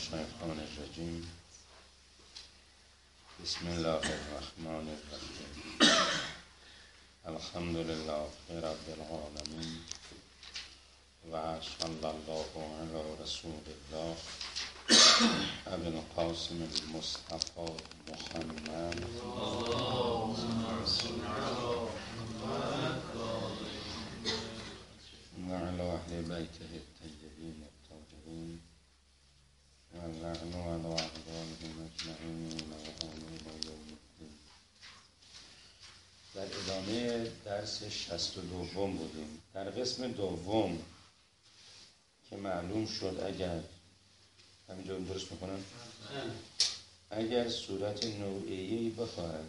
الشیطان الرجیم. بسم الله الرحمن الرحیم. الحمد لله رب العالمین و صلی الله علی رسول الله ابی القاسم المصطفى محمد و علی اهل بیته الطیبین الطاهرین و اللعن علی اعدائهم اجمعین و آمین یوم الدین. در ادامه درس 62 بودیم. در قسم دوم که معلوم شد اگر همینجا درست میکنم، اگر صورت نوعیه‌ای بخواهد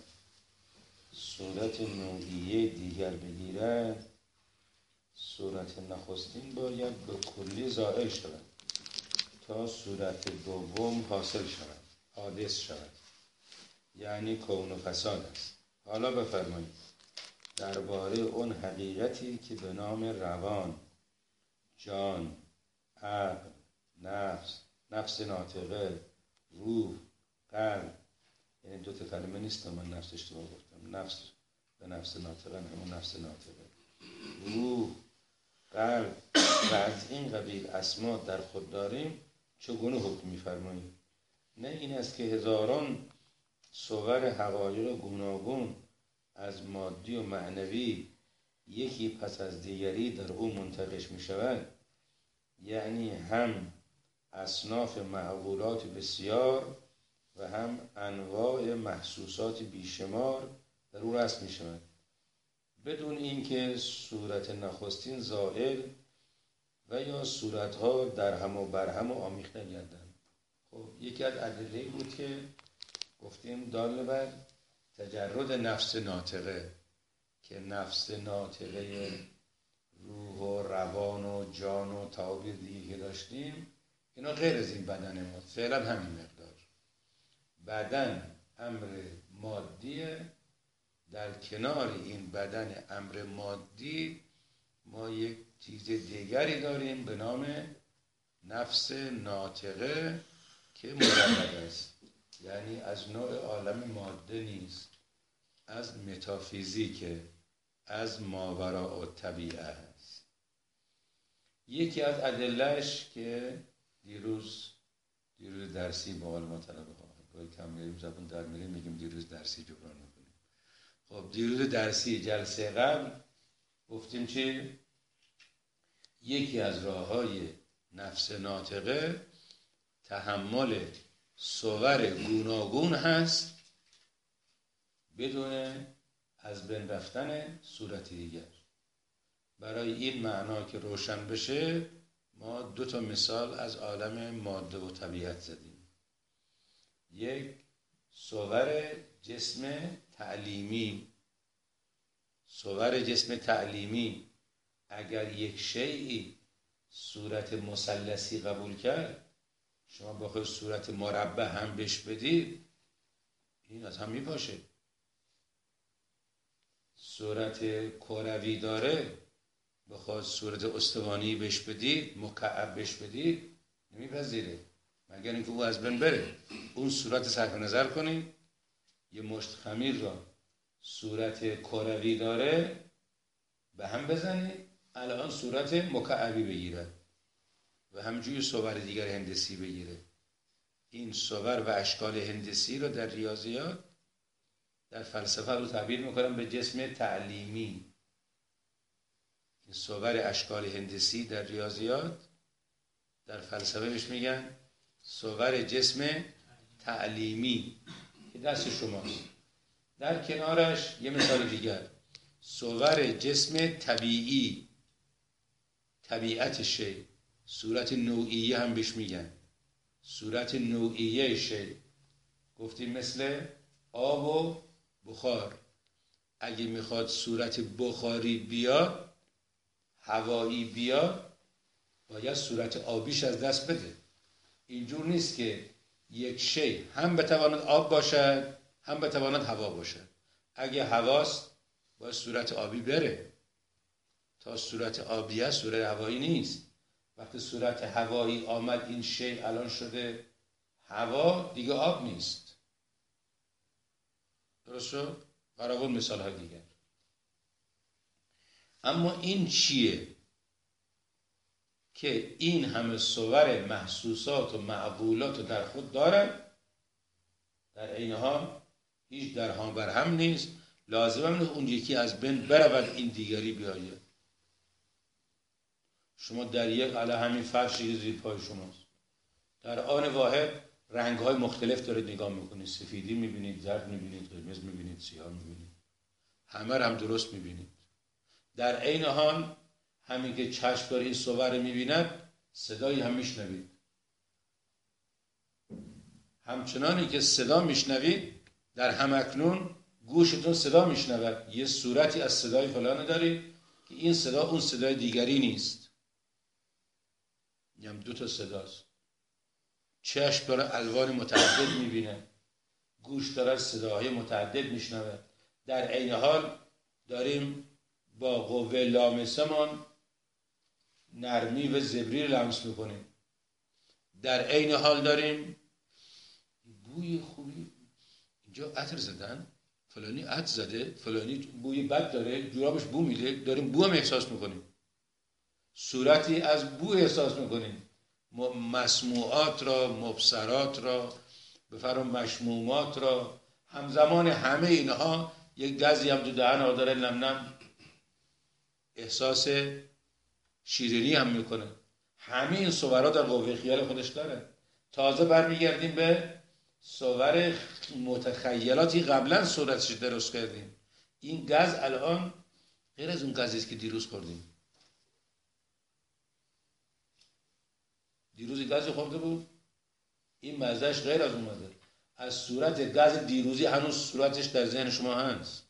صورت نوعیه دیگر بگیرد، صورت نخستین باید به کلی زائل شود تا صورت دوم حاصل شود، حادث شود، یعنی کون و فساد است. حالا بفرمایید درباره اون حقیقتی که به نام روان، جان، عقل، نفس ناطقه، روح، قلب، یعنی دو تا کلمه نیست، من نفس اشتباه گفتم، نفس به نفس ناطقه، همون نفس ناطقه، روح، قلب و از این قبیل اسما در خود داریم، چگونه حکم می‌فرمایید؟ نه این است که هزاران صور حقایق گوناگون از مادی و معنوی یکی پس از دیگری در او منتقش می‌شود، یعنی هم اصناف معقولات بسیار و هم انواع محسوسات بیشمار در او رسم می‌شود، بدون اینکه صورت نخستین زائل و یا صورت‌ها در هم و بر هم و آمیخته گردند. خب یکی از ادله‌ای بود که گفتیم دال بر تجرد نفس ناطقه، که نفس ناطقه روح و روان و جان و تعابیر دیگه که داشتیم، اینا غیر از این بدن ما، فعلا همین مقدار. بدن امر مادیه، در کنار این بدن امر مادی ما یک چیز دیگری داریم به نام نفس ناطقه که مجرد است، یعنی از نوع عالم ماده نیست، از متافیزیک، از ماوراء الطبیعه است. یکی از ادله‌اش که دیروز درسی با علما طلبه ها گاهی کم میریم زبون در میریم میگیم دیروز درسی جبران میکنیم. خب دیروز درسی جلسه قبل گفتیم که یکی از راه‌های نفس ناطقه تحمل صور گوناگون هست بدون از بین رفتن صورت دیگر. برای این معنا که روشن بشه ما 2 مثال از عالم ماده و طبیعت زدیم. یک، صور جسم تعلیمی. صور جسم تعلیمی اگر یک شیئی صورت مثلثی قبول کرد، شما بخواید صورت مربع هم بهش بدید، این از هم میپاشه. صورت کروی داره، بخواید صورت استوانی بهش بدید، مکعب بهش بدید، نمیپذیره، مگر اینکه او از بین بره. اون صورت صرف نظر کنید، یه مشت خمیر را صورت کروی داره به هم بزنید، الان صورت مکعبی بگیره و همجوری صور دیگر هندسی بگیره. این صور و اشکال هندسی رو در ریاضیات، در فلسفه رو تعبیر میکنن به جسم تعلیمی. این صور اشکال هندسی در ریاضیات، در فلسفه بهش میگن صور جسم تعلیمی که دست شماست. در کنارش یه مثال دیگر، صور جسم طبیعی، طبیعت شی، صورت نوعیه هم بهش میگن، صورت نوعیه شی. گفتیم مثل آب و بخار، اگه میخواد صورت بخاری بیاد، هوایی بیاد، باید صورت آبیش از دست بده. اینجور نیست که یک شی هم بتواند آب باشد هم بتواند هوا باشد. اگه هواست باید صورت آبی بره، تا صورت آبی است صورت هوایی نیست. وقتی صورت هوایی آمد، این شی الان شده هوا دیگه آب نیست. درست شد؟ فراوان مثال های دیگر. اما این چیه که این همه صور محسوسات و معقولات در خود دارد، در این حال هیچ درهم بر هم نیست، لازم هم اون یکی از بین برود این دیگری بیاید. شما در یک علا همین فرشی زیر پای شماست، در آن واحد رنگ‌های مختلف دارید نگاه میکنید، سفیدی میبینید، زرد میبینید، قرمز میبینید، سیاه میبینید، همه هم درست میبینید. در عین حال همین که چشم داره این صور میبیند، صدایی هم میشنوید. همچنانی که صدا میشنوید، در همکنون گوشتون صدا میشنود. یه صورتی از صدای فلان دارید که این صدا اون صدای دیگری نیست. یعنی 2 تا صداست. چشم داره الوان متعدد میبینه، گوش داره صداهای متعدد میشنوه. در عین حال داریم با قوه لامسمون نرمی و زبری رو لمس میکنیم. در عین حال داریم بوی خوبی، اینجا عطر زدن، فلانی عطر زده، فلانی بوی بد داره، جورابش بو میده، داریم بو هم احساس میکنیم، صورتی از بو احساس میکنیم. مسموعات را، مبصرات را، بفرم مشمومات را، همزمان همه اینها یک گزی هم تو دهن ها داره، نم نم احساس شیرینی هم میکنه. همه این صورا در قوه خیال خودش داره. تازه برمیگردیم به صور متخیلاتی قبلا صورتش درست کردیم. این گز الان غیر از اون گزی است که دیروز خوردیم. دیروزی گز خورده بود، این مزهش غیر از اون مزه. از صورت گز دیروزی هنوز صورتش در ذهن شما هست.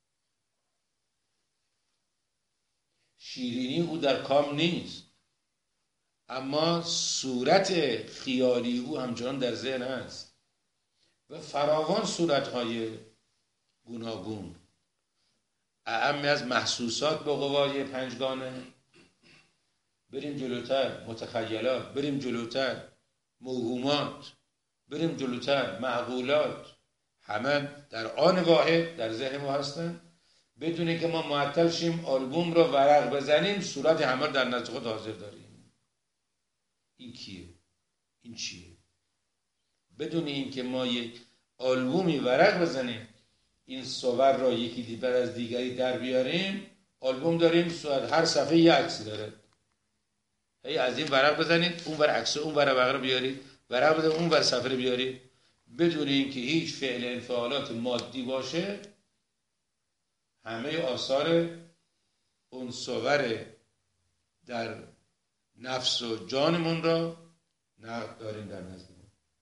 شیرینی او در کام نیست، اما صورت خیالی او همچنان در ذهن هست و فراوان صورتهای گوناگون. اعم از محسوسات به قوای 5گانه، بریم جلوتر متخیلات، بریم جلوتر موهومات، بریم جلوتر معقولات، همه در آن واحد در ذهن ما هستن، بدون که ما معطل شیم آلبوم رو ورق بزنیم صورت همه در نزد خود حاضر داریم. این کیه؟ این چیه؟ بدون این که ما یک آلبومی ورق بزنیم این صور را یکی دیگر از دیگری در بیاریم، آلبوم داریم صورت هر صفحه یک عکسی داره، هی از این ورق بزنید اون ور عکس اون ور رو بیارید، ورق بزنید اون ور صفحه رو بیارید، بدون اینکه هیچ فعل انفعالات مادی باشه همه آثار اون صور در نفس و جانمون را نقد داریم در نزدمون.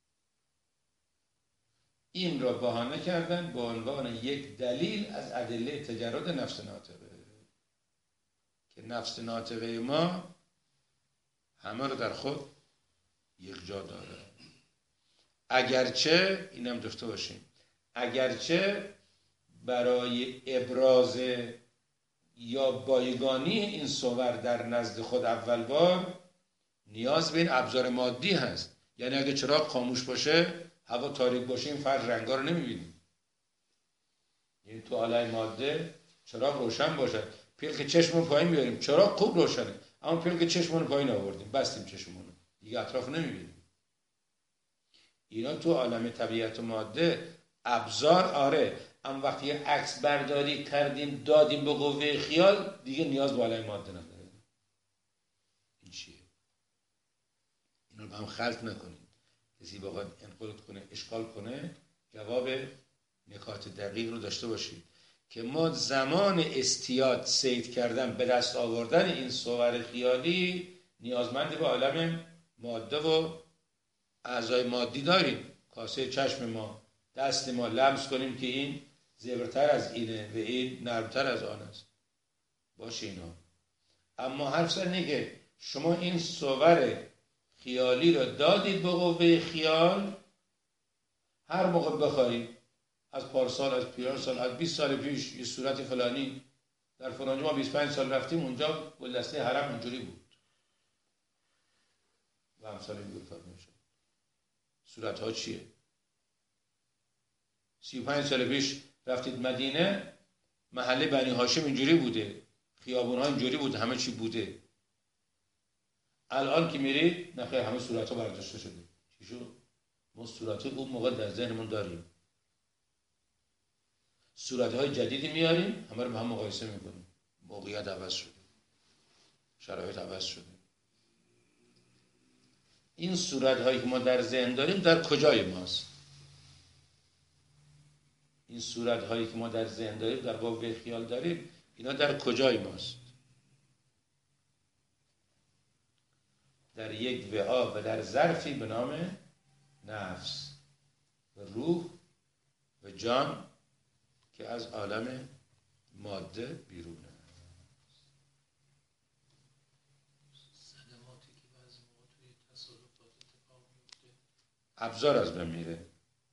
این را بهانه کردن به عنوان یک دلیل از ادله تجرد نفس ناطقه، که نفس ناطقه ما همه رو در خود یک جا داره. اگرچه اینم داشته باشیم، اگرچه برای ابراز یا بایگانی این صور در نزد خود اول بار نیاز به این ابزار مادی هست. یعنی اگه چراغ خاموش باشه، هوا تاریک باشه، این فرد رنگا رو نمیبینیم. یعنی تو عالم ماده چراغ روشن باشه، پلک چشمون پایین میاریم، چراغ خوب روشنه، اما پلک چشمون پایین آوردیم، بستیم چشمون دیگه اطراف نمیبینیم. اینا تو عالم طبیعت و ماده ابزار آره، اما وقتی عکس برداری کردیم دادیم به قوه خیال دیگه نیاز به عالم ماده نداره. این چیه؟ اینا رو با هم خلط نکنیم. کسی بخواد انقلاب کنه اشکال کنه، جواب نکات دقیق رو داشته باشید که ما زمان استیاد صید کردن به دست آوردن این صور خیالی نیازمند به عالم ماده و اعضای مادی داریم. کاسه چشم ما، دست ما لمس کنیم که این زبرتر از اینه و این نرمتر از آن است، باشه اینا. اما حرف اینه که شما این صور خیالی رو دادید به قوه خیال، هر موقع بخواهید از پارسال، از پیرسال، از 20 سال پیش یه صورت فلانی در فلانجا ما 25 سال رفتیم اونجا گلدسته حرم اینجوری بود و همسال این گفت میشه صورتها چیه؟ 35 سال پیش رفتید مدینه، محله بنی هاشم اینجوری بوده، خیابون‌ها اینجوری بوده، همه چی بوده. الان که میرید نخیر، همه صورتها برداشته شده. چی شد؟ ما صورتهای اون موقع در ذهنمون داریم، صورتهای جدیدی میاریم، همه رو با هم مقایسه میکنیم. موقعیت عوض شده، شرایط عوض شده. این صورتهایی که ما در ذهن داریم در کجای ماست؟ این صورتهایی که ما در ذهن داریم، در قوه خیال داریم، اینا در کجای ماست؟ در یک وعا و در ظرفی به نام نفس و روح و جان که از عالم ماده بیرونه. صدماتی که بعضی موقع توی تصادفات اتفاق میفته، ابزار از بین میره،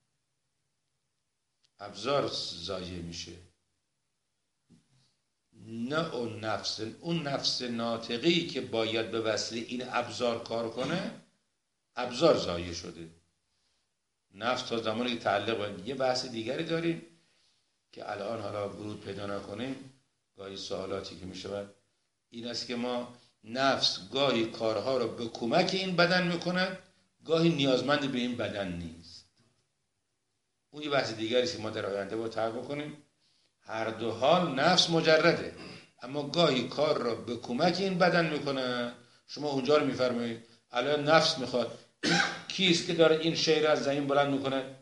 ابزار ضایع میشه. نه اون نفس ناطقی که باید به وسیله این ابزار کار کنه، ابزار ضایع شده. نفس تا زمانی که تعلق باید. یه بحث دیگری داریم که الان حالا ورود پیدا نکنیم، گاهی سوالاتی که میشود این است که ما نفس گاهی کارها رو به کمک این بدن میکند، گاهی نیازمند به این بدن نیست. اون یه بحث دیگری است که ما در آینده با طرح کنیم. هر دو حال نفس مجرده، اما گاهی کار را به کمک این بدن میکنه. شما اونجا رو میفرمایید الان نفس میخواد، کیست که داره این شیر از زمین بلند میکنه؟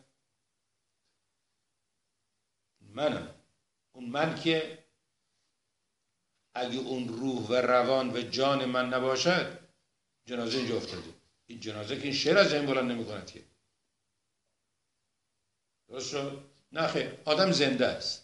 منم. اون من که اگه اون روح و روان و جان من نباشد، جنازه اینجا افتاده. این جنازه که این شیر از زمین بلند نمیکند که. درست شد؟ نه خیر، آدم زنده است.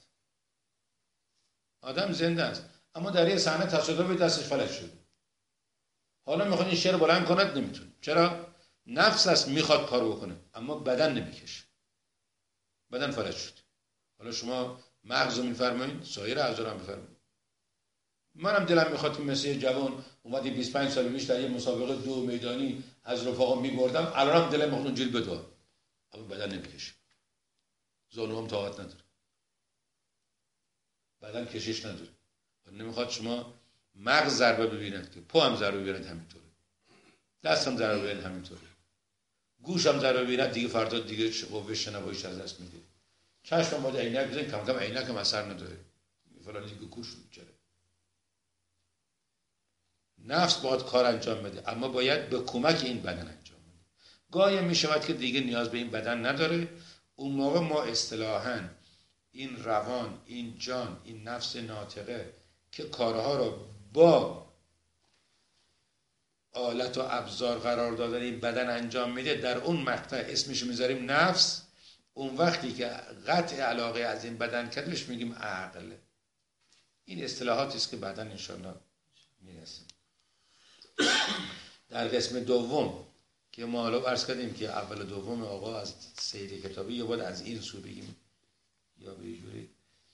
آدم زنده است، اما در یه صحنه تصادفی دستش فلج شده. حالا میخواد این شیر بلند کند، نمیتونه. چرا؟ نفس است میخواد کارو بکنه، اما بدن نمیکشه. بدن فلج شد. حالا شما مغز رو میفرمایید، سایر اعضا رو میفرمایید. منم دلم میخواد مثل جوان اومدی 25 سال پیش در یه مسابقه 2 میدانی از رفقا میبردم، الانم دلم میخواد اونجوری بدوام، اما بدن نمیکشه. زانوام طاقت نداره، بدن کشش نداره. نمیخواد شما مغز ضربه ببیند که پا هم ضربه ببیند، همینطوره. دست هم ضربه ببیند، همینطوره. گوش هم ضربه ببیند، دیگه فردا دیگه قوه شنواییش از دست میده. چشم هم باید عینک بزنید، کم کم عینک هم اثر نداره. فلان دیگه گوش میچره. نفس باید کار انجام بده، اما باید به کمک این بدن انجام بده. گاهی میشود که دیگه نیاز به این بدن نداره. اون موقع ما اصطلاحاً این روان، این جان، این نفس ناطقه که کارها رو با آلت و ابزار قرار دادن این بدن انجام میده، در اون مقطع اسمش میذاریم نفس. اون وقتی که قطع علاقه از این بدن کردش میگیم عقل. این اصطلاحاتی است که بعداً انشاءالله میرسیم. در قسم دوم که ما حالا عرض کردیم که اول و دوم آقا از سیر کتابی یا باید از این سو بگیم یا به جوری.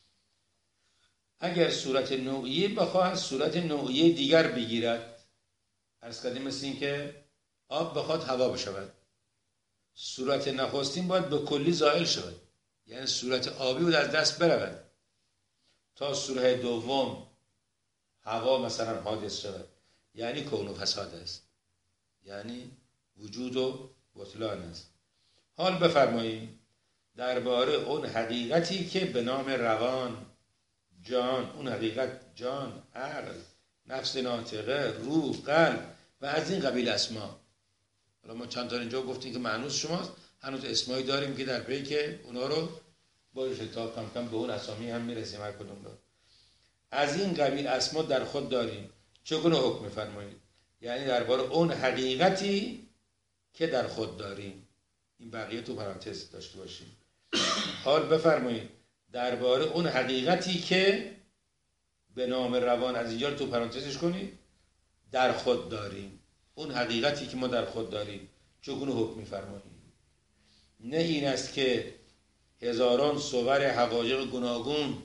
اگر صورت نوعیه بخواد صورت نوعیه دیگر بگیرد، عرض کردیم مثل این که آب بخواد هوا بشود. صورت نخستین باید به کلی زائل شود، یعنی صورت آبی بود از دست برود، تا صورت دوم هوا مثلا حادث شود، یعنی کون و فساد است، یعنی وجود و بطلان است. حال بفرمایید درباره اون حقیقتی که به نام روان، جان، اون حقیقت جان، عقل، نفس ناطقه، روح، قلب و از این قبیل اسما. حالا ما چند تا اینجا گفتیم که معنوس شماست، هنوز اسمایی داریم که در پی که اونا رو با شتاب کم کم به اون اسامی هم میرسیم هر کدوم رو. از این قبیل اسما در خود داریم. چگونه حکم فرمایید؟ یعنی درباره اون حقیقتی که در خود داریم. این بقیه تو پرانتز داشته باشیم. حال بفرمایید درباره اون حقیقتی که به نام روان، از اینجا تو پرانتزش کنید، در خود داریم. اون حقیقتی که ما در خود داریم چگونه حکم می‌فرمایید؟ نه این است که هزاران صور حقایق گوناگون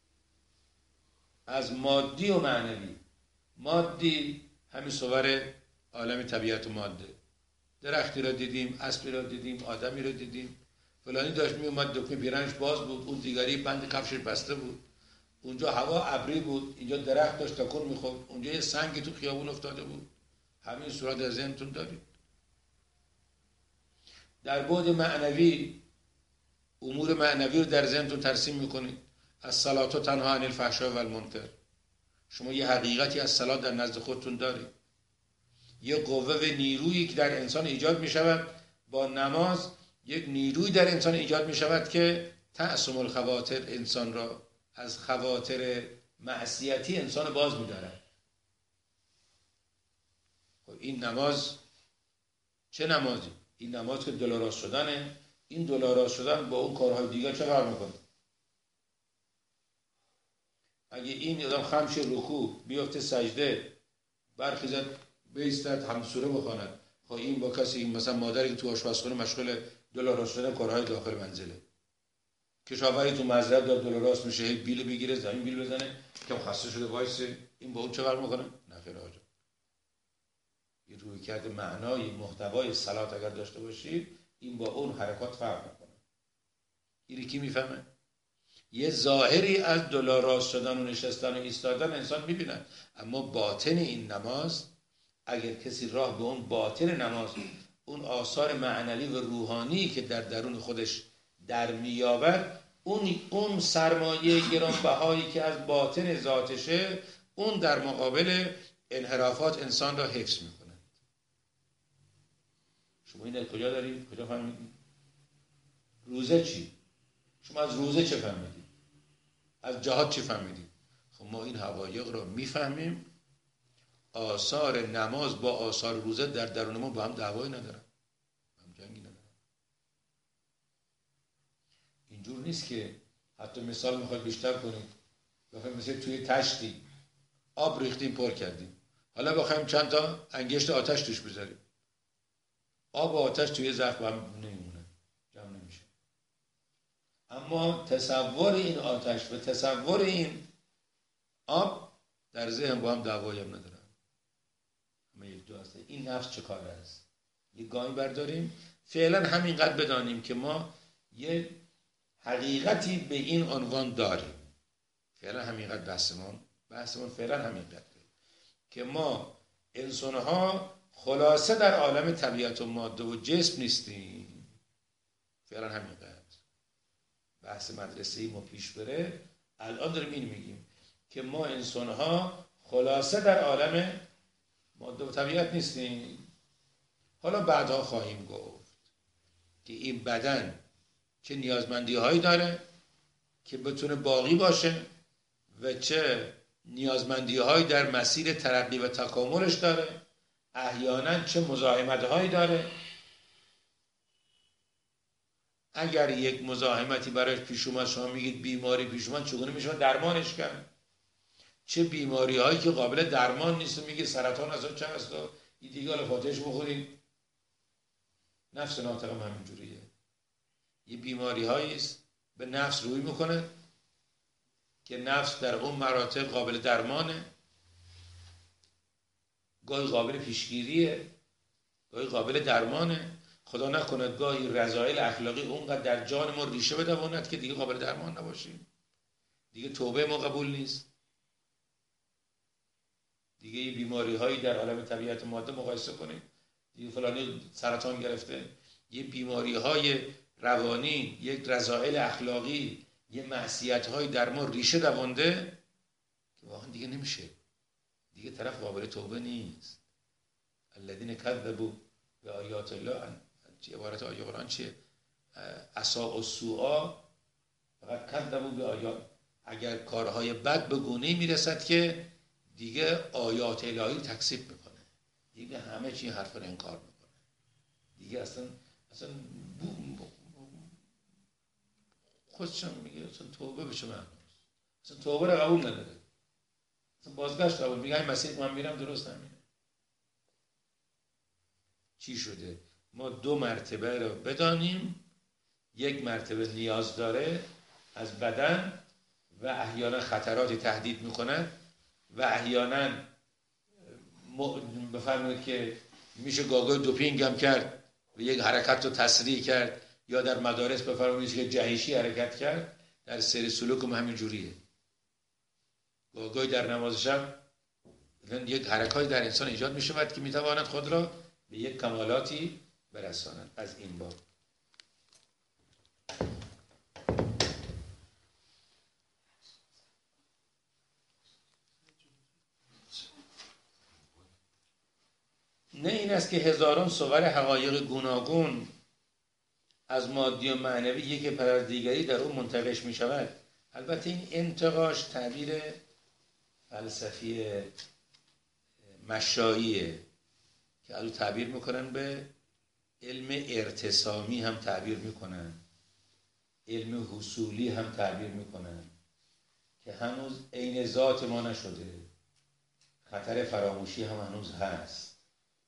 از مادی و معنوی، مادی همین صور عالم طبیعت و ماده درختی را دیدیم، اسبی را دیدیم، آدمی را دیدیم. فلانی داشت می اومد دکمه پیرنش باز بود، اون دیگری بند کفشش بسته بود. اونجا هوا ابری بود، اینجا درخت داشت تکون میخورد، اونجا یه سنگی تو خیابون افتاده بود. همین صورت در ذهنتون دارید. در بعد معنوی امور معنوی رو در ذهنتون ترسیم میکنید. الصلاة تنها عن الفحشاء و المنکر. شما یه حقیقتی از صلات در نزد خودتون دارید. یه قوه و نیرویی که در انسان ایجاد میشود با نماز، یک نیروی در انسان ایجاد میشود که تعصم الخواطر انسان را از خواطر معصیتی انسان باز می‌دارد. خب این نماز چه نمازی؟ این نماز که دل‌آراست شدنه. این دل‌آراست شدن با اون کارهای دیگر چه فرق می‌کنه؟ اگه این آدم خمش رکوع بیفته سجده برخیزد بایستد همسوره بخواند، خب این با کسی مثلا مادری که تو آشپزخونه مشغول دل‌آراست شدن کارهای داخل منزله، کشاورزی تو مزرعه داره دل‌آراست میشه، بیل بگیره زمین بیل بزنه که خسته شده وایسه، این با اون چه فرق میکنه؟ نه خیر آقا. یه رویکرد معنای محتوای صلات اگر داشته باشید این با اون حرکات فرق میکنه. اینی کی میفهمه؟ یه ظاهری از دل‌آراست شدن و نشستن و ایستادن انسان میبینه، اما باطن این نماز اگر کسی راه به اون باطن نماز، اون آثار معنوی و روحانی که در درون خودش در می‌یابد، اون سرمایه گرانبهایی که از باطن ذاتشه، اون در مقابل انحرافات انسان را حفظ میکنه. شما این کجا دارید؟ کجا فهمیدید؟ روزه چی؟ شما از روزه چه فهمیدید؟ از جهاد چی فهمیدید؟ خب ما این حقایق را میفهمیم. آثار نماز با آثار روزه در درون ما با هم دعوایی ندارن، هم جنگی ندارن. اینجور نیست که حتی مثال میخواد بیشتر کنیم، بخوایم مثل توی تشتی آب ریختیم پر کردیم، حالا بخوایم چند تا انگشت آتش توش بذاریم، آب و آتش توی ظرف با هم نمیمونه، جمع نمیشه. اما تصور این آتش و تصور این آب در ذهن با هم دعوایی هم ندارن. همه یک دو هسته. این نفس چه کار است؟ یه گاهی برداریم فعلا همینقدر بدانیم که ما یه حقیقتی به این عنوان داریم. فعلا همینقدر بحثمون فعلا همینقدر که ما انسان‌ها خلاصه در عالم طبیعت و ماده و جسم نیستیم. فعلا همینقدر. بحث مدرسه‌ای ما پیش بره الان داریم این میگیم که ما انسان‌ها خلاصه در عالم ماده و طبیعت نیستیم. حالا بعدها خواهیم گفت که این بدن چه نیازمندی هایی داره که بتونه باقی باشه و چه نیازمندی هایی در مسیر ترقی و تکاملش داره، احیانا چه مزاحمت هایی داره. اگر یک مزاحمتی برایش پیش اومد، شما میگید بیماری پیش اومد، چگونه میشه درمانش کرد؟ چه بیماری هایی که قابل درمان نیست، میگه سرطان از اون چه هست و این دیگه حالا فاتحش بخورید. نفس ناطق هم همینجوریه. یه بیماری هایی است به نفس روی میکنه که نفس در اون مراتب قابل درمانه، گاهی قابل پیشگیریه، گاهی قابل درمانه. خدا نکنه گاهی رذایل اخلاقی اونقدر در جان ما ریشه بدواند که دیگه قابل درمان نباشیم، دیگه توبه ما قبول نیست، دیگه یه بیماری هایی در عالم طبیعت ماده مقایسه کنیم، دیگه فلانی سرطان گرفته، یه بیماری های روانی، یک رذایل اخلاقی، یه معصیت های در ما ریشه دوانده که واقعا دیگه نمیشه، دیگه طرف قابل توبه نیست. الذین کذبوا بآیات الله، عبارت آیه قرآن چیه؟ اساء السوء فقط کذبوا بآیات. اگر کارهای بد به گونه‌ای میرسد که دیگه آیات الهی تکذیب میکنه، دیگه همه چی حرف رو انکار میکنه، دیگه اصلا خودشون میگه اصلا توبه به چه معناست، اصلا توبه رو قبول نداره، اصلا بازگشت قبول میگه این مسیر که من میرم درست همینه. چی شده؟ ما دو مرتبه رو بدانیم، یک مرتبه نیاز داره از بدن و احیانا خطراتی تهدید میکنه و احیانا بفرمایید که میشه گاگای دوپینگ هم کرد و یک حرکت رو تسریع کرد، یا در مدارس بفرمایید که جهشی حرکت کرد. در سیر سلوک هم همین جوریه. گاگای در نماز شب یک حرکاتی در انسان ایجاد می شود که می تواند خود را به یک کمالاتی برساند. از این باب نه این است که هزاران صور حقایق گوناگون از مادی و معنوی یک پر از دیگری در اون منتقش می شود. البته این انتقاش تعبیر فلسفی مشاییه که از تعبیر میکنن به علم ارتسامی هم تعبیر میکنن، علم حصولی هم تعبیر میکنن که هنوز عین ذات ما نشده، خطر فراموشی هم هنوز هست.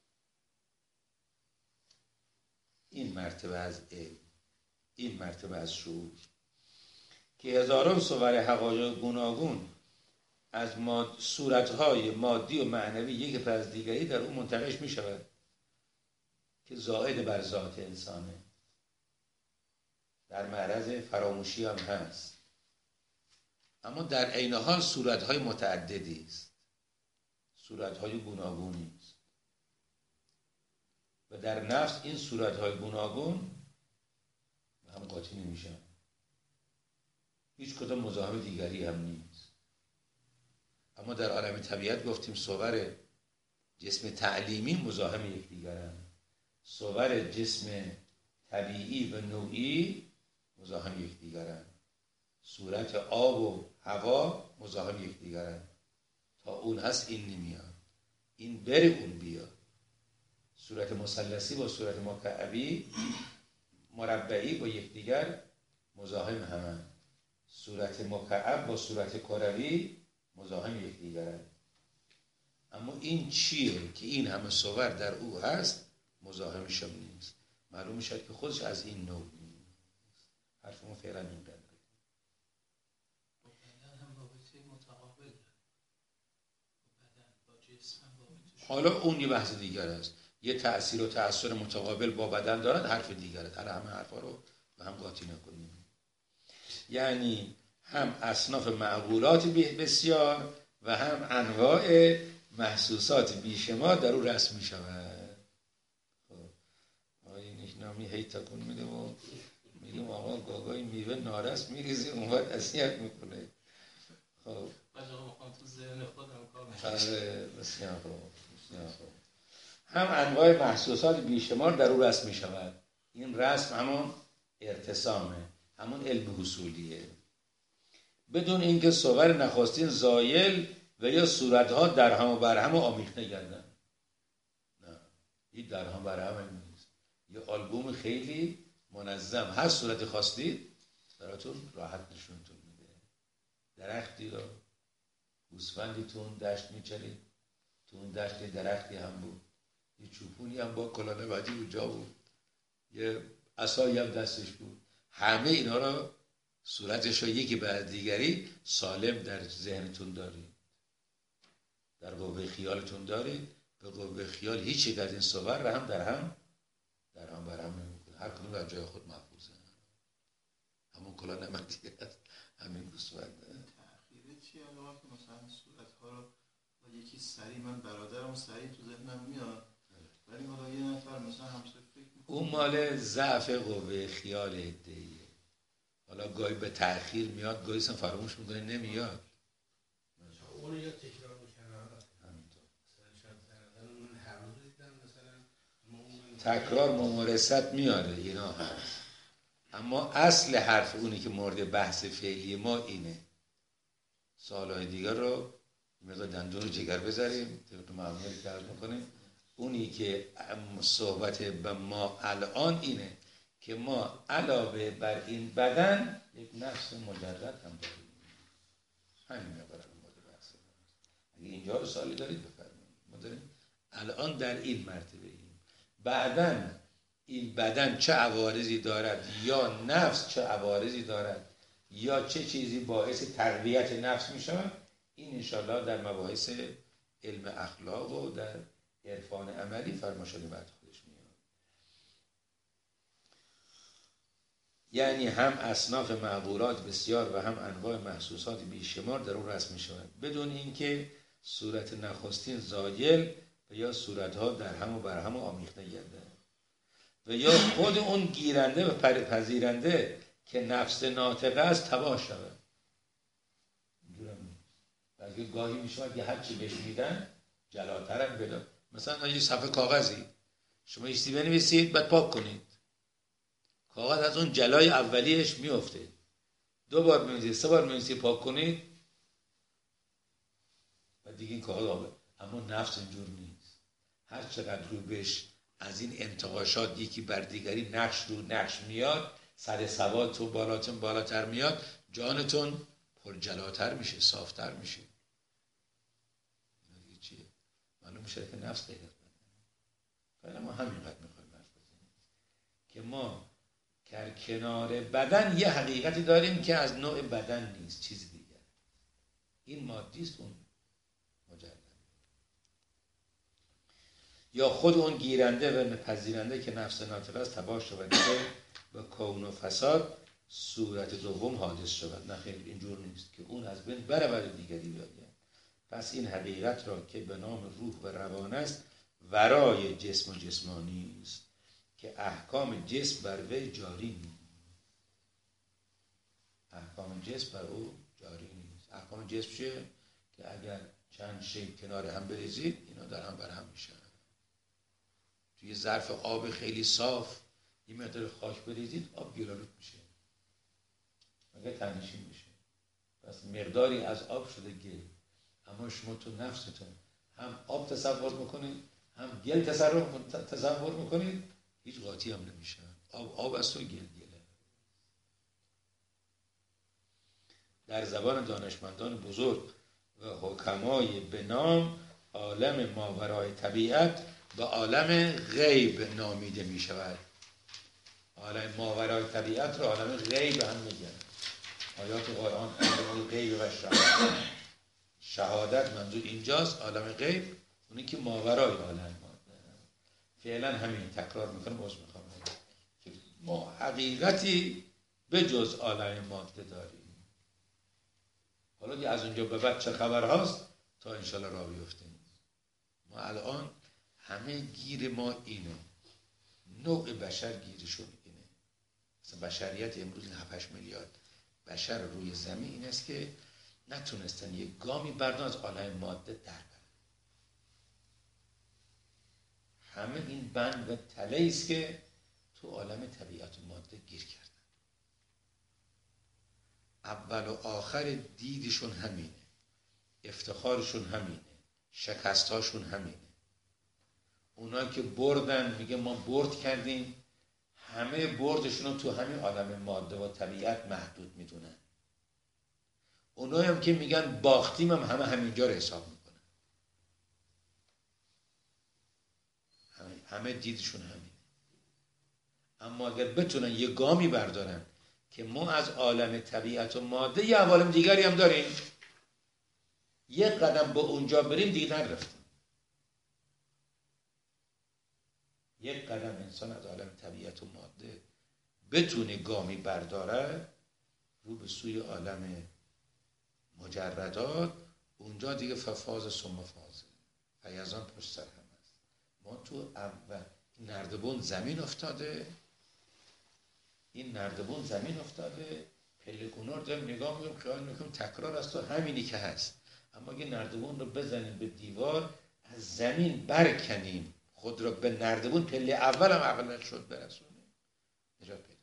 این مرتبه از علم، این مرتبه از شعور که هزاران صور حقایق گوناگون از صورتهای مادی و معنوی یک پر از دیگری در اون منتقش می شود که زائد بر ذات انسانه، در معرض فراموشی هم هست، اما در عین حال صورتهای متعددی است، صورتهای گوناگونی است و در نفس این صورتهای گوناگون هم قاطی نمیشن، هیچ کدام مزاحم دیگری هم نیست. اما در عالم طبیعت گفتیم صور جسم تعلیمی مزاحم یکدیگرند، صور جسم طبیعی و نوعی مزاحم یکدیگرند، صورت آب و هوا مزاحم یکدیگرند. تا اون هست این نمیاد، این بره اون بیاد. صورت مثلثی با صورت مکعبی مربعی با یکدیگر مزاحم همند، صورت مکعب با صورت کروی مزاحم یکدیگرند. اما این چیه که این همه صور در او هست مزاحمش هم نیست؟ معلوم میشد که خودش از این نوع نیست. حرفمون فعلا این قدره. با بدن هم رابطه متقابل داره، با بدن با جسم هم رابطه. حالا اون یه بحث دیگر است، یه تأثیر و تأثیر متقابل با بدن دارد، حرف دیگره. حالا همه حرفا رو به هم قاطی نکنیم. یعنی هم اصناف معقولات بسیار و هم انواع محسوسات بیشمار در او رسم می شود. خب آقای نشنامی هی تکون میده و میگیم آقا گاگای میوه نارس میریزی اون وقت اذیت میکنه. خب تو ذهن خودم کار بسیار خوب. هم انواع محسوسات بیشمار در او رسم می شود. این رسم همون ارتسامه، همون علم حصولیه، بدون اینکه صور نخستین زایل و یا صورتها در هم و بر هم آمیخته گردن. نه، این در هم بر هم نیست. یه آلبوم خیلی منظم، هر صورت خواستید براتون راحت نشونتون میده. درختی رو گوسفندی تو اون دشت میچرید، تو اون دشت درختی هم بود، یه چوپونی هم با کلاه نبردی اونجا بود، یه عصایی هم دستش بود. همه اینا رو صورتش رو یکی بعد دیگری سالم در ذهنتون دارید، در قوه خیالتون دارید. به قوه خیال هیچ یک از این صور رو هم در هم بر هم نمیکنه، هر کدوم در جای خود محفوظه. همون کلاه نبردی هست، همین گوسفند. تأخیره چیه الان که مثلا صورت‌ها رو با یکی سری، من برادرم سری تو ذهنم میاد، ولی حالا یه نفر مثلا همسر فکر میکنه اون مال ضعف قوه خیال عده‌ایه. حالا گاهی به تأخیر میاد، گاهی اصلا فراموش میکنه نمیاد. اون یا تکرار میکنه. همینطور من هر روز دیدم مثلا تکرار ممارست میاره، اینا هست. اما اصل حرف اونی که مورد بحث فعلی ما اینه. سوالای دیگر رو مقدار دندون رو جگر بذاریم، تو معمولی که عرض میکنیم. اونی که صحبت به ما الان اینه که ما علاوه بر این بدن یک نفس مجرد هم داریم. همین مقدار مورد بحث ما. اگه اینجا رو سوالی دارید بفرمایید. ما داریم الان در این مرتبه ایم. بعدن این بدن چه عوارضی دارد یا نفس چه عوارضی دارد یا چه چیزی باعث تقویت نفس می شود، این انشاءالله در مباحث علم اخلاق و در عرفان عملی فرماشده بعد خودش میاد. یعنی هم اصناف معقولات بسیار و هم انواع محسوسات بیشمار در اون رسم می شود، بدون اینکه صورت نخستین زایل و یا صورتها در هم و بر هم آمیخته گردد و یا خود اون گیرنده و پذیرنده که نفس ناطقه است تباه شود. بلکه گاهی می شود که هر چی بهش میدن جلاتر هم بده. مثلا یه صفحه کاغذی شما ایستی بنویسید بعد پاک کنید، کاغذ از اون جلای اولیش میفته، 2 بار بنویسید 3 بار بنویسید پاک کنید و دیگه این کاغذ آبه. اما نفس اینجور نیست. هر چقدر رو بهش از این انتقاشات یکی بر دیگری نقش رو نقش میاد، سر سوادتون بالاتر میاد، جانتون پر جلاتر میشه، صافتر میشه. دیگه چیه؟ معلوم میشه که نفس غیرت بنده. ما همینقدر میخوایم حرف بزنیم که ما در کنار بدن یه حقیقتی داریم که از نوع بدن نیست، چیز دیگر. این مادی است، اون مجرد. یا خود اون گیرنده و پذیرنده که نفس ناطقه است تباه شود که با کون و فساد صورت دوم حادث شود. نه خیر، اینجور نیست که اون از بین برود دیگری بیاید. پس این حقیقت را که به نام روح و روان است ورای جسم و جسمانی است که احکام جسم بر وی جاری نیست. احکام جسم بر او جاری نیست. احکام جسم چیه؟ که اگر چند شی کنار هم بریزید اینا در هم بر هم میشن. توی ظرف آب خیلی صاف یه مقدار خاک بریزید آب گلالود میشه، مگه تنشین میشه. پس مقداری از آب شده گل. اما شما تو نفستون هم آب تصور میکنید هم گل تصور میکنید، هیچ قاطی هم نمیشه. آب است و گله. در زبان دانشمندان بزرگ و حکمای به نام عالم ماورای طبیعت و عالم غیب نامیده می شود. عالم ماورای طبیعت را عالم غیب هم میگن. آیات قرآن عالم غیب و شهادت منظور اینجاست. عالم غیب اونی که ماورای عالم ماده. فعلا همین تکرار میکنم، باز میخوام که ما حقیقتی به جز عالم ماده داریم. حالا که از اونجا به بعد چه خبر هاست تا انشالله راه بیفتیم. ما الان همه گیر ما اینه، نوع بشر گیرشون اینه. مثلا بشریت امروز 7-8 میلیارد بشر روی زمین این است که نتونستن یک گامی بردن از عالم ماده در برن. همه این بند و تله است که تو عالم طبیعت و ماده گیر کردن. اول و آخر دیدشون همینه، افتخارشون همینه، شکستاشون همینه. اونایی که بردن میگه ما برد کردیم، همه بردشون رو تو همین عالم ماده و طبیعت محدود میدونن. اونایی هم که میگن باختیم هم همینجا رو حساب میکنن. همه دیدشون همینه. اما اگر بتونن یه گامی بردارن که ما از عالم طبیعت و ماده یه عوالم دیگری هم داریم، یک قدم به اونجا بریم دیگه نرفتیم. یک قدم انسان از عالم طبیعت و ماده بتونه گامی برداره رو به سوی عالم مجردات، اونجا دیگه فاز ثم فازه، فیضان پشت سر هم هست. ما تو اول نردبون زمین افتاده، این نردبون زمین افتاده، پلکونا رو داریم نگاه میکنیم، خیال میکنیم تکرار است و همینی که هست. اما اگه نردبون رو بزنیم به دیوار، از زمین برکنیم خود رو به نردبون، پله اول هم عقل شد برسونیم، نجات پیدا.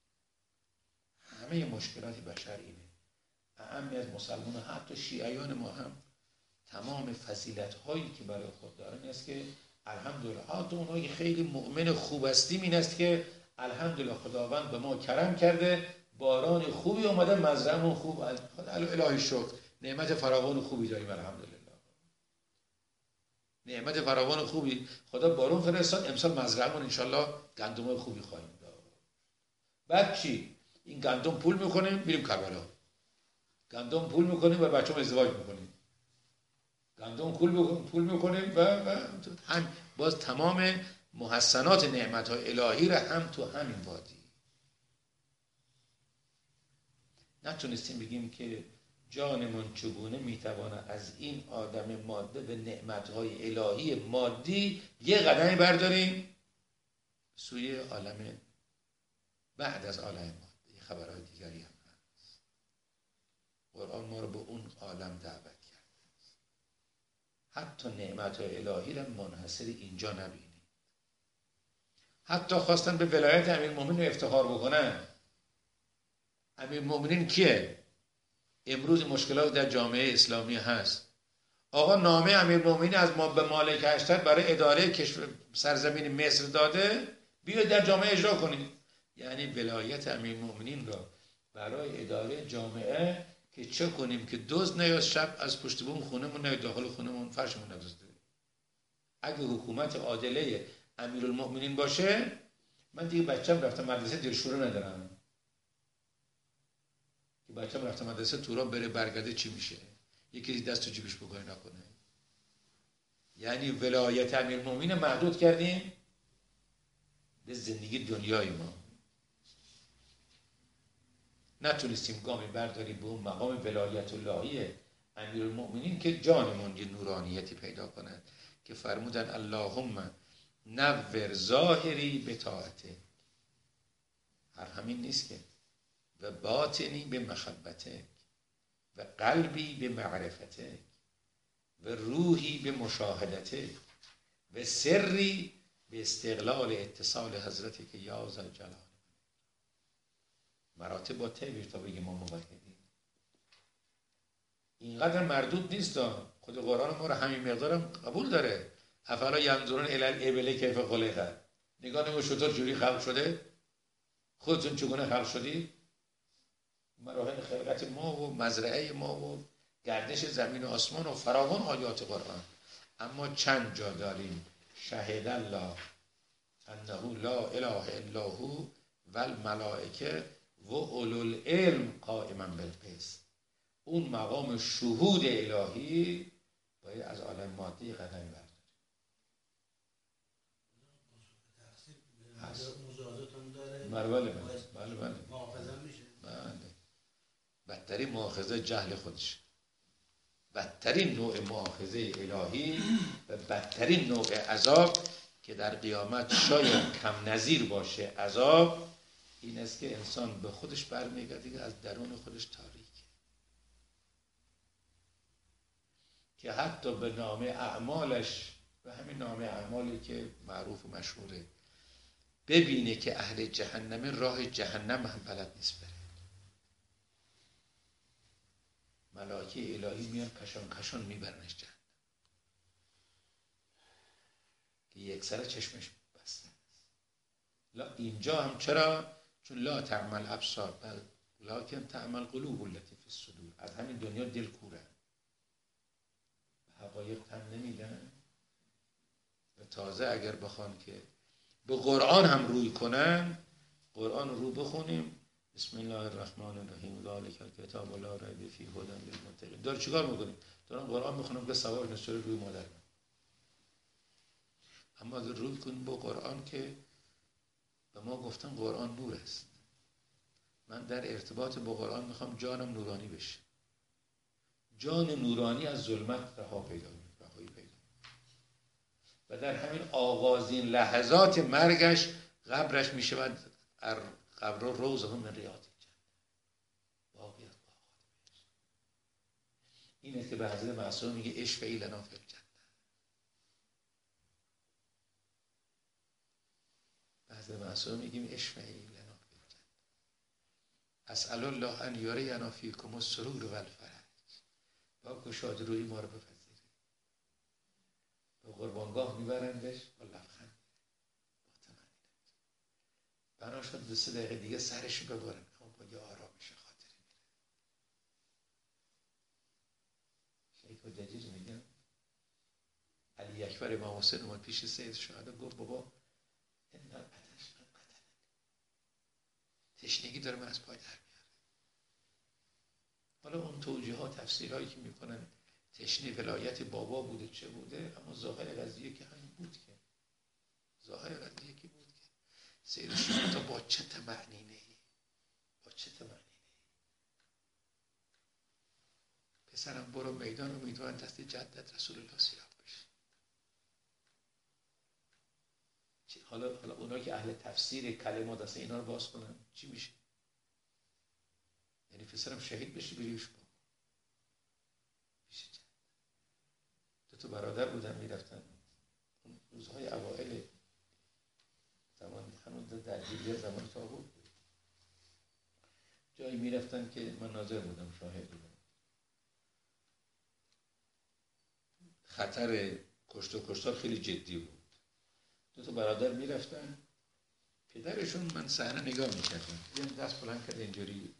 همه مشکلات بشر اینه. اهمی از مسلمان، حتی شیعیان ما هم تمام فضیلت هایی که برای خود دارن است که الحمدلله، حتی اونایی خیلی مؤمن خوب هستیم این است که الحمدلله خداوند به ما کرم کرده، باران خوبی اومده، مزرعمون خوب، الهی شکر، نعمت فراوان خوبی داریم الحمدلله. نعمت فراوان خوبی خدا بارون فرستاد، امسال مزرعمون انشالله گندم خوبی خواهیم داشت. بعد چی؟ این گندم پول میکنیم میریم کربلا، گندم پول میکنیم و بچه‌م ازدواج میکنیم، گندم پول میکنه و هم باز تمام محسنات نعمت‌های الهی را هم تو همین وادی. نتونستیم بگیم که جانمون چگونه میتواند از این آدم ماده به نعمت‌های الهی مادی یه قدمی برداریم سوی عالم بعد از عالم ماده. یه خبرهای دیگری هم هست. قرآن ما رو به اون عالم دعوت کرد. حتی نعمت‌های الهی را منحصر اینجا نبینید. حتی خواستن به ولایت امیرالمومنین افتخار بکنن. امیرالمومنین کیه؟ امروز مشکلات در جامعه اسلامی هست. آقا نامه امیرالمومنین از ما به مالک اشتر برای اداره کشور سرزمین مصر داده، بیاید در جامعه اجرا کنید. یعنی ولایت امیرالمومنین را برای اداره جامعه که چه کنیم که دزد نیاد شب از پشت بوم خونمون نیاد داخل خونمون فرشمون نگذاشته. اگه حکومت عادله امیرالمومنین باشه، من دیگه بچه‌م رفتم مدرسه دلشوره ندارم. که بچه‌م رفتم مدرسه توران بره برگرده چی میشه؟ یکی دست تو جیبش بکنه نکنه. یعنی ولایت امیرالمومنین محدود کردیم به زندگی دنیای ما. نتونستیم گامی برداریم به اون مقام ولایت اللهی امیرالمومنین که جانمون یه نورانیتی پیدا کنه که فرمودن اللهم نور ظاهری به طاعته. هر همین نیست که و باطنی به محبته و قلبی به معرفته و روحی به مشاهدته و سری به استقلال اتصال حضرتی که یا ذوالجلال. مراتب با طی تا بگیم ما موحدیم. اینقدر مردود نیست. خود قرآن ما رو همین مقدارم قبول داره. افلا ینظرون الی الابل کیف خلقت. نگاه نگاه شطور جوری خلق شده. خودتون چگونه خلق شدید؟ مراحل خلقت ما و مزرعه ما و گردش زمین و آسمان و فراوان آیات قرآن. اما چند جا داریم شهد الله انه لا اله الا هو و الملائکه و اولو العلم قائما بالقسط. اون مقام شهود الهی باید از عالم مادی قدم برداریم. مجازاتون داره. بله. مؤاخذه میشه. بله. بدترین مؤاخذه جهل خودش. بدترین نوع مؤاخذه الهی و بدترین نوع عذاب که در قیامت شاید کم نظیر باشه عذاب این است که انسان به خودش برمیگرده که از درون خودش تاریکه، که حتی به نام اعمالش و همین نام اعمالی که معروف و مشهوره ببینه که اهل جهنم راه جهنم هم بلد نیست بره. ملائکه الهی میان کشان کشان میبرنش جهنم که یک سر چشمش بسته است. اینجا هم چرا؟ چون لا تعمل ابصار بل لکن تعمل قلوب التي فی الصدور. از همین دنیا دل کوره، حقایق تن نمیدن و تازه اگر بخوان که به قرآن هم روی کنن، قرآن رو بخونیم بسم الله الرحمن الرحیم ذالک الکتاب لا ریب فیه هدی للمتقین. داره چیکار میکنیم؟ دارم قرآن میخونم که ثواب نشوره روی مادر من. اما اگر روی کنیم با قرآن که به ما گفتن قرآن نور است، من در ارتباط با قرآن میخوام جانم نورانی بشه. جان نورانی از ظلمت رهایی پیدا و در همین آغازین لحظات مرگش قبرش میشود قبر روزه من ریاض الجنه باقیت با این است که به حضرت معصوم میگه اشفعی لنا فی الجنه. به حضرت معصوم میگیم اشفعی لنا فی الجنه اسأل الله ان یرینا فیکم السرور و الفرج. با گشاد روی ما رو بپذیره. به قربانگاه میبرندش با لبخند بنا شد 2-3 دقیقه دیگه سرش ببرن اما با یه آرامش خاطری میره. شیخ دجیج میگن علی اکبر امام حسین اومد پیش سید شهدا گفت بابا این عطش تشنگی داره من از پای در میاره. حالا اون توجیهات تفسیرهایی که میکنن تشنه ولایت بابا بوده چه بوده، اما ظاهر قضیه که همین بود که سید شما با چه طمأنینه‌ای پسرم برو میدان، امیدوارم دست جدت رسول الله سیاه بشه. حالا اونا که اهل تفسیر کلمات هستن اینا رو باز کنن چی میشه؟ یعنی پسرم شهید بشه بریش با دو تا برادر بودن میرفتن اون روزهای اوائل زمان هنوز درگیری زمان طاغوت بود، جایی میرفتن که من ناظر بودم، شاهد بودم، خطر کشت و کشتار خیلی جدی بود. دو تا برادر میرفتن، پدرشون من صحنه نگاه میکردم، یه دست بلند کرد اینجوری،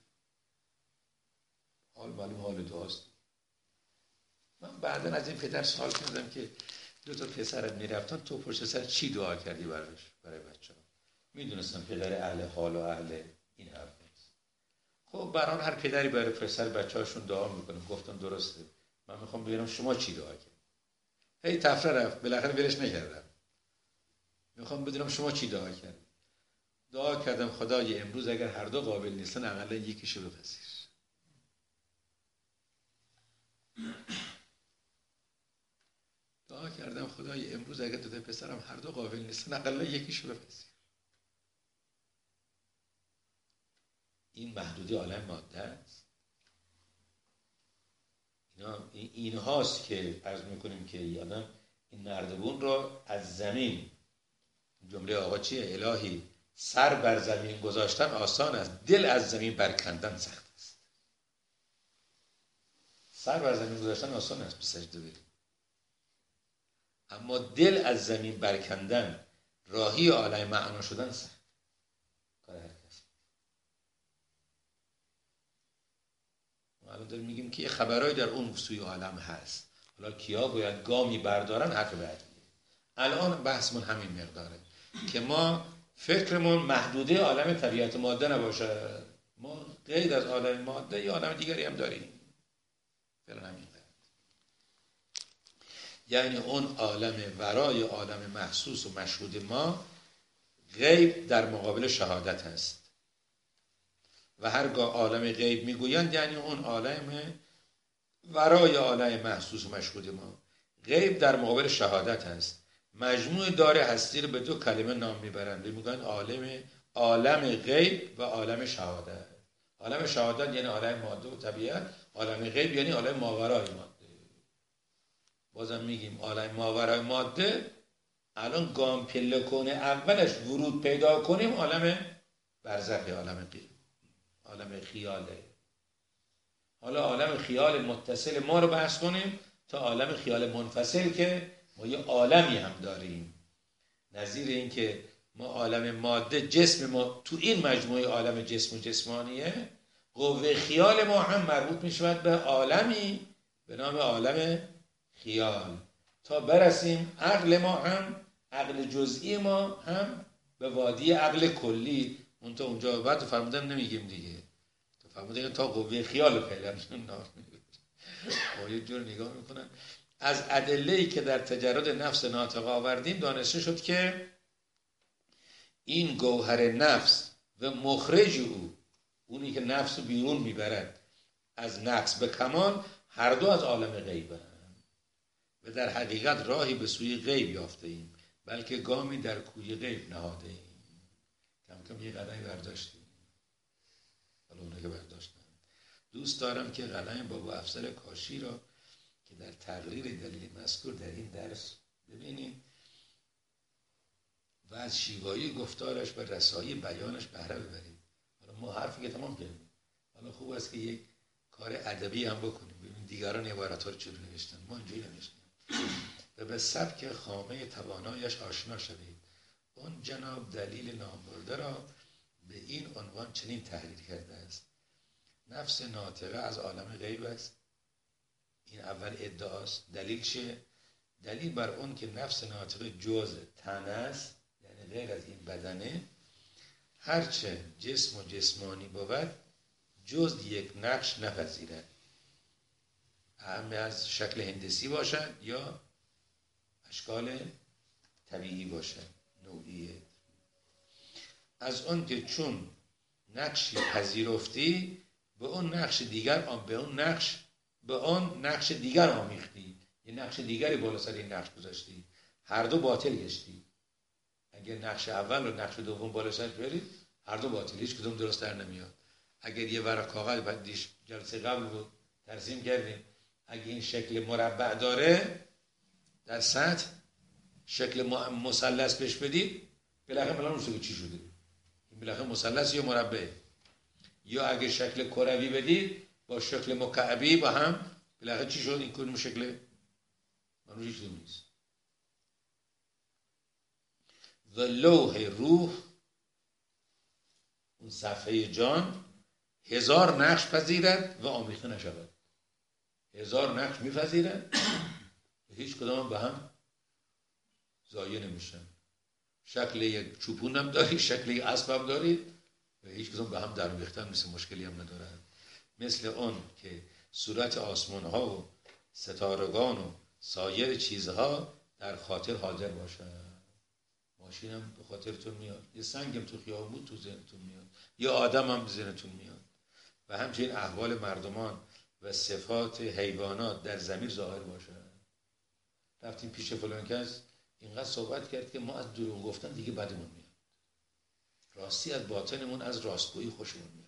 حال معلوم حال دعاست. من بعدا از این پدر سوال کردم که دو تا پسرت میرفتن تو پشت سر چی دعا کردی برای بچه ها؟ میدونستم پدر اهل حال و اهل این حرف نیست. خب برای هر پدری برای پسر بچه هاشون دعا میکنه. گفتم درسته، من میخوام ببینم شما چی دعا کردی. هی تفره رفت، بالاخره ولش نکردم، میخوام بدونم شما چی دعا کردی. دعا کردم خدای امروز اگر هر دو قابل نیستن اقلا یکیشو بپذیر. دعا کردم خدای امروز اگر دو تا پسرم هر دو قابل نیستن اقلا یکیشو بپذیر. این محدودی عالم ماده است. این هاست که عرض میکنیم که یادم این نردبون را از زمین، جمله آقا چیه؟ الهی سر بر زمین گذاشتن آسان است، دل از زمین برکندن سخت است. سر بر زمین گذاشتن آسان است، به سجده بریم، اما دل از زمین برکندن، راهی عالم معنا شدن سخت. کار هر کس. ما الان داریم میگیم که خبرایی در اون سوی عالم هست، حالا کیا باید گامی بردارن حرف بعدیه. الان بحثمون همین مقداره که ما فکرمون محدوده عالم طبیعت ماده نباشه. ما غیر از عالم ماده یه عالم دیگری هم داریم. فعلا همین. یعنی اون عالم ورای عالم محسوس و مشهود ما غیب در مقابل شهادت هست و هرگاه عالم غیب میگویند یعنی اون عالم ورای عالم محسوس و مشهود ما غیب در مقابل شهادت هست. مجموع دار هستی رو به دو کلمه نام میبرند، میگن عالم غیب و عالم شهادت. عالم شهادت یعنی عالم ماده و طبیعت، عالم غیب یعنی عالم ماورای ماده. بازم میگیم عالم ماورای ماده الان گام پله کنه اولش ورود پیدا کنیم عالم برزخی، عالم خیاله. حالا عالم خیال متصل ما رو بحث کنیم تا عالم خیال منفصل که ما یه عالمی هم داریم. نظیر این که ما عالم ماده جسم ما تو این مجموعه عالم جسم و جسمانیه، قوه خیال ما هم مربوط می شود به عالمی به نام عالم خیال تا برسیم عقل ما هم، عقل جزئی ما هم به وادی عقل کلی. اون تا اونجا بعد فرمودم نمیگیم دیگه، تو فرمودم تا قوه خیال فعلا با یه جور نگاه میکنن. از ادله‌ای که در تجرد نفس ناطق آوردیم دانسته شد که این گوهر نفس و مخرج اونی که نفس رو بیرون میبرد از نقص به کمال، هر دو از عالم غیبه و در حقیقت راهی به سوی غیب یافته ایم، بلکه گامی در کوی غیب نهاده ایم. کم کم یه قدمی برداشتیم. حالا اونه که برداشتن دوست دارم که قلم بابا افضل کاشی را که در تقریر دلیل مذکور در این درس ببینیم و از شیوایی گفتارش و رسایی بیانش بهره ببریم. حالا ما حرفی که تمام کردیم، حالا خوب است که یک کار ادبی هم بکنیم، ببینیم دیگران عبارت‌ها رو چطور نوشتن، ما اینجوری نوشتیم و به سبک خامه توانایش آشنا شوید. اون جناب دلیل نامبرده را به این عنوان چنین تحلیل کرده است: نفس ناطقه از عالم غیب است. این اول ادعاست. دلیل چیه؟ دلیل بر اون که نفس ناطقه جز تن است، یعنی غیر از این بدنه، هرچه جسم و جسمانی بود جز یک نقش نپذیرد. همه از شکل هندسی باشد یا اشکال طبیعی باشد، نوعیه. از اون که چون نقشی پذیرفتی به اون نقش دیگر آمیختی، یه نقش دیگری بالا سر این نقش گذاشتی، هر دو باطل گشتی. اگر نقش اول و نقش دوم بالا سرش برید هر دو باطل، هیچ کدوم درست در نمیاد. اگر یه ورق کاغذ بعدش جلسه قبل بود ترسیم کردیم، اگه این شکل مربع داره در سطح شکل مثلث بهش بدید بالاخره معلوم میشه چی شده، این بالاخره مثلث یا مربع. یا اگه شکل کروی بدید با شکل مکعبی با هم بالاخره چی شد، این کدوم شکل معلوم هیچ کدوم نیست. و لوح روح، اون صفحه جان، 1000 نقش پذیرد و آمیخته نشود. 1000 نقش میپذیرد و هیچ کدام به هم ضایع نمیشن. شکل یک چوپون هم داری، شکل یک اسب هم داری و هیچ کدام به هم در آمیختن مثل مشکلی هم ندارن. مثل اون که صورت آسمان ها و ستارگان و سایر چیزها در خاطر حاضر باشن. ماشین هم به خاطرتون میاد، یه سنگم تو خیابون بود تو ذهنتون میاد، یه آدم هم به ذهنتون میاد. و همچنین احوال مردمان و صفات حیوانات در ضمیر ظاهر باشه. رفتیم پیش فلان کس اینقدر صحبت کرد که ما از دروغ گفتن دیگه بدمون میاد، راستی از باطنمون از راستگویی خوشمون میاد.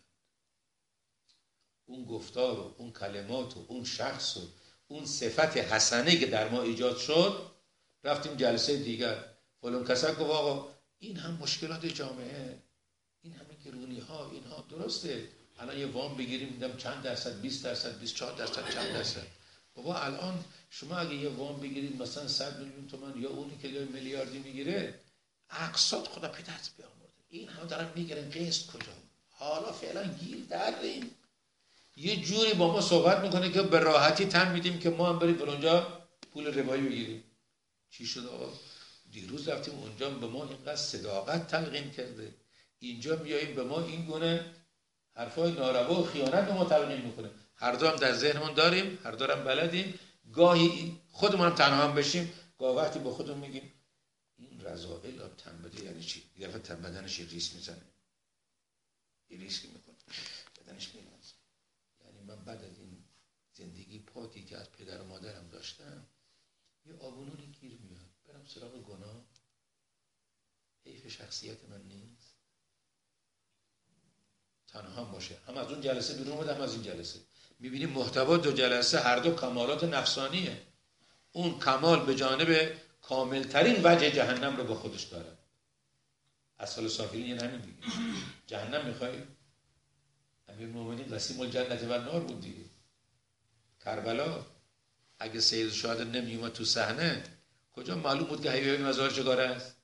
اون گفتار و اون کلمات و اون شخص و اون صفت حسنه که در ما ایجاد شد، رفتیم جلسه دیگر فلان کس گفت آقا این هم مشکلات جامعه، این همه گرونی ها اینها درسته، الان یه وام بگیریم میدم چند درصد، 20%، 24%، چند درصد. بابا الان شما اگه یه وام بگیرید مثلا 100 میلیون تومان یا اونی که میلیاردی میگیره، اقساط خدا پدرت بیامرده، این هم دارن میگیرن قسط کجا، حالا فعلا گیر داریم. یه جوری با ما صحبت میکنه که به راحتی تن میدیم که ما هم بریم اونجا پول ربایی بگیریم. چی شد آقا؟ دیروز رفتیم اونجا به ما اینقدر صداقت تلقین کرده، اینجا میاییم به ما این گونه حرفای ناروا و خیانت به ما تلقین میکنه. هر دو هم در ذهنمون داریم، هر دو هم بلدیم. گاهی خودمون هم تنها هم بشیم، گاهی وقتی با خودمون میگیم این رذائل ها تنبده یعنی چی؟ یه دفعه بدنش یه ریس میزنه، یه ریسک میکنه بدنش میزنه. یعنی من بعد از این زندگی پاکی که از پدر و مادرم داشتم یه آبونونی گیر میاد، برم سراغ گناه، حیف شخصیت من نیست. تنها هم باشه، هم از اون جلسه بیرون اومد هم از این جلسه میبینیم محتوا دو جلسه هر دو کمالات نفسانیه. اون کمال به جانب کاملترین وجه جهنم رو با خودش داره. اصل سافلین یه همین دیگه. جهنم میخوای؟ امیرالمومنین قسیم الجنت و النار بود دیگه. کربلا اگه سید الشهدا نمیومد تو صحنه کجا معلوم بود که حبیب مزار چگاره است؟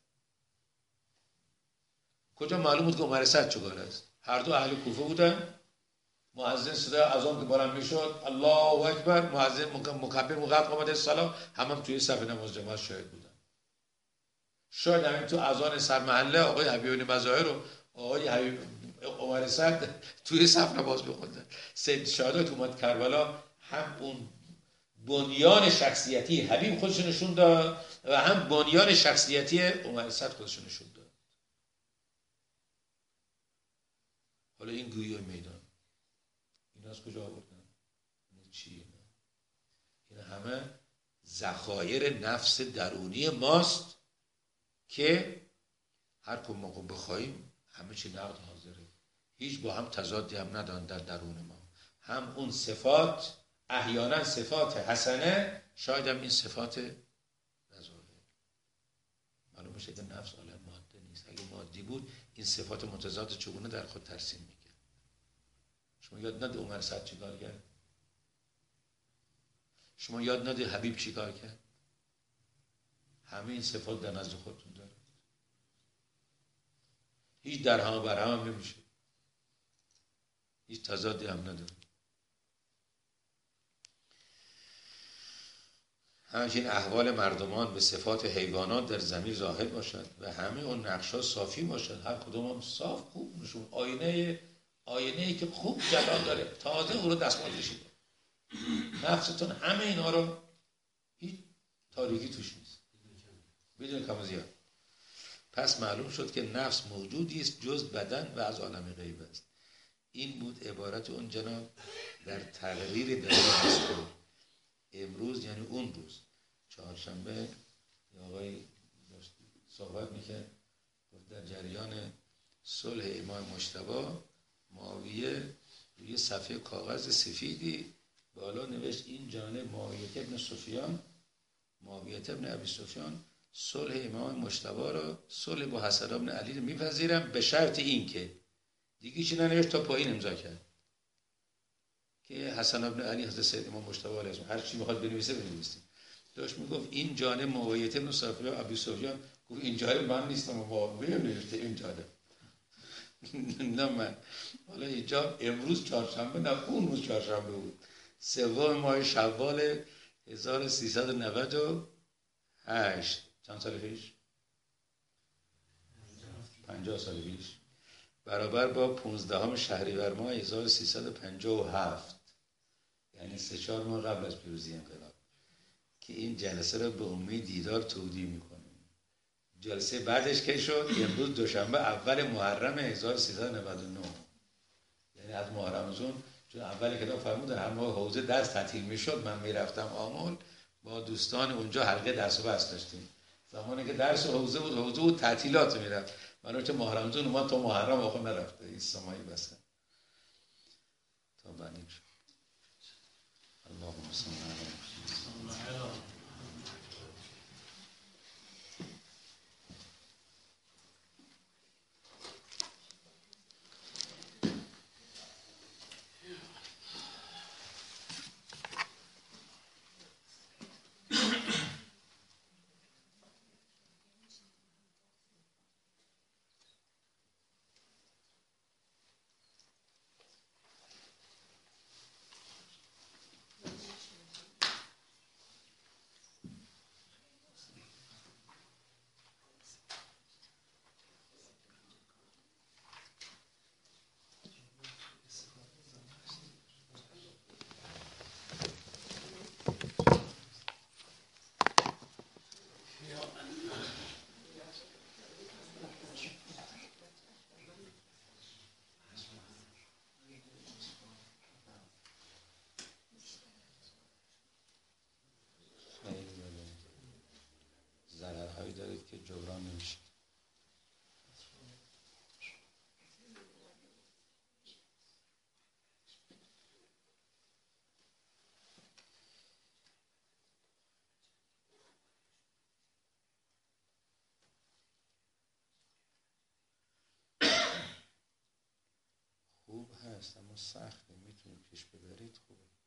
کجا معلوم بود که عمر سعد چگاره است؟ هر دو اهل کوفه بودن. مؤذن صدای اذان که بلند میشد الله اکبر، مؤذن مکبر موقع قامت الصلاه، هم توی صف نماز جماعت شاهد بودن. شاید همین تو اذان سرمحله آقای حبیب مظاهر و آقای حبیب عمر سعد توی صف نماز می‌خوندن. سید شهدا تو اومد کربلا هم اون بنیان شخصیتی حبیب خودش نشون داد و هم بنیان شخصیتی عمر سعد خودش نشون داد. حالا این گویی میدان این از کجا آوردن؟ این چیه؟ این همه ذخایر نفس درونی ماست که هر کم موقع بخوایم همه چی نقد حاضره، هیچ با هم تضادی هم ندارن در درون ما. هم اون صفات احیانا صفات حسنه، شاید هم این صفات رذائل. معلوم میشه که نفس عالم ماده نیست. اگه مادی بود این صفات متضاد چگونه در خود ترسیم میکرد؟ شما یاد نده عمر سعد چی کار کرد؟ شما یاد نده حبیب چی کار کرد؟ همه این صفات در نزد خودتون داره، هیچ در هم و بر هم نمیشه، هیچ تضادی هم نداره. همچنین احوال مردمان به صفات حیوانات در ضمیر ظاهر باشد و همه اون نقش‌ها صافی باشد، هر کدوم هم صاف خوب نشون، آینه‌ای که خوب جلال داره، تازه او رو دستمال کشیده. نفستون همه اینا رو، هیچ تاریکی توش نیست بدون کم و زیاد. پس معلوم شد که نفس موجودی است جز بدن و از عالم غیب است. این بود عبارت اون جناب در تقریر دلیل مذکور. امروز یعنی اون روز چهارشنبه آقای صحبت میکرد در جریان صلح امام مجتبی، معاویه روی صفحه کاغذ سفیدی بالا نوشت این جانب معاویه ابن سفیان، معاویه ابن ابی سفیان صلح امام مجتبی را، صلح با حسن ابن علی را میپذیرم به شرط این که، دیگه چی ننوشت تا پایین امضا کرد که حسن ابن علی حضرت سید امام مجتبی علیه السلام هر چی میخواد بنویسه بنویسه. داشت میگفت این جانب معاویه ابن سفیان ابی سفیان، گفت این جانب من نیستم، معاویه نوشته این جانب نه من. حالا اینجا امروز چهارشنبه نه اون روز چهارشنبه بود، 3 ماه شوال 1398. چند سال پیش؟ 50 سال پیش، برابر با 15 شهریور ماه 1357، یعنی 3-4 ماه قبل از پیروزی انقلاب که این جلسه را به امید دیدار تودیع میکنیم. جلسه بعدش که شد امروز دوشنبه اول محرم 1399، یعنی از محرم زون، چون اول کتاب فرمودن هر موقع حوزه درس تعطیل میشد من میرفتم آمل با دوستان اونجا حلقه درس و بحث داشتیم. زمانی که درس و حوزه بود تعطیلات میرفت، منو که محرم زون اومد تا محرم آخر نرفته، این سمایی بسه تا بنیم شد. اللهم صل علی محمد. ضررهایی دارید که جبران نمیشه. خوب هست اما سخته، میتونید پیش ببرید خوبه.